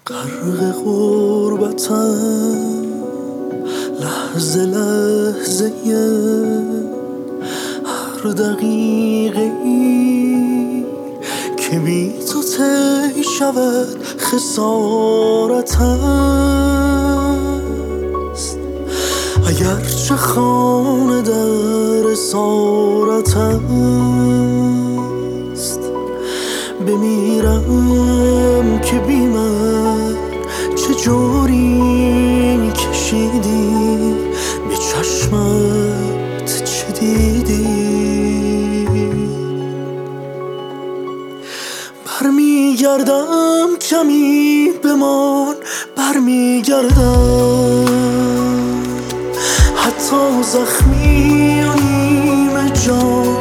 غرق غربتم لحظه لحظه هر دقیقه ای که بی تو طی شود خسارت است. اگرچه خانه در اسارت است، بمیرم که بی من چجوری کشیدی، به چشمت چه دیدی. برمیگردم کمی بمان، برمیگردم حتی زخمی و نیمه جان،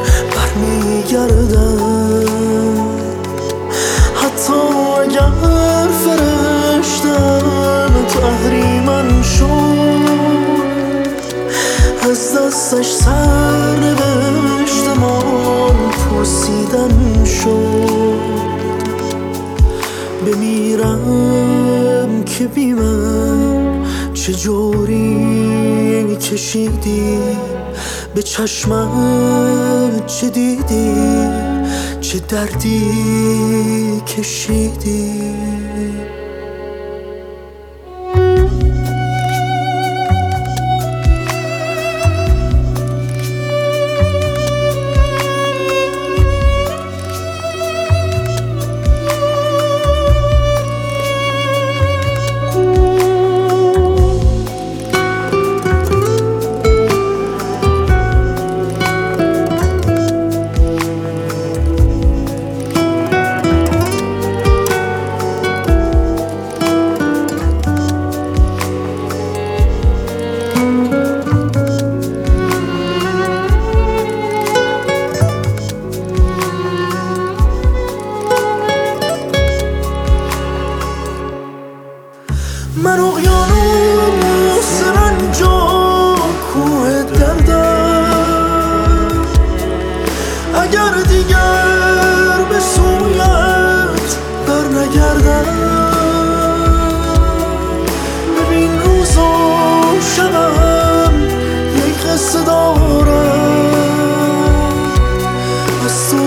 برمیگردم حتی اگر فرشتم تو اهریمن شد، از دستش سر نوشتمان پوسیدن شد. بمیرم که بی من چجوری کشیدی، به چشمت چه دیدی، چه دردی کشیدی. من اقیانوس رنج و کوه دردم، اگر دیگر به سویت برنگردم. ببین روز و شبم یک قصه دارم، از تو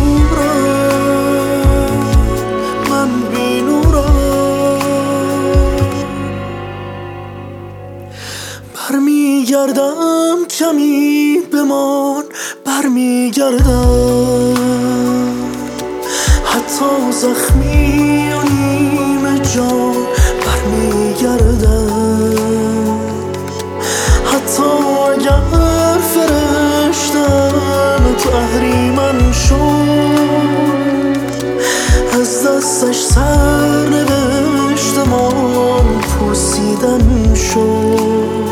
دورم من بی نورم. برمیگردم کمی بمان، برمیگردم حتی زخمی و نیمه جان، برمیگردم حتی اگر فرشتم تو اهریمن شد، از دستش سر نوشتمان پوسیدن شد.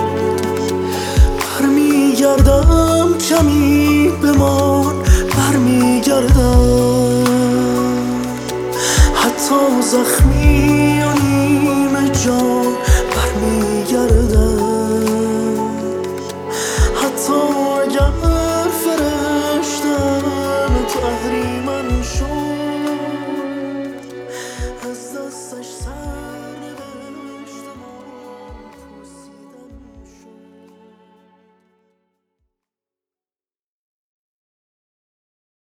برمیگردم کمی بمان، برمیگردم حتی زخمی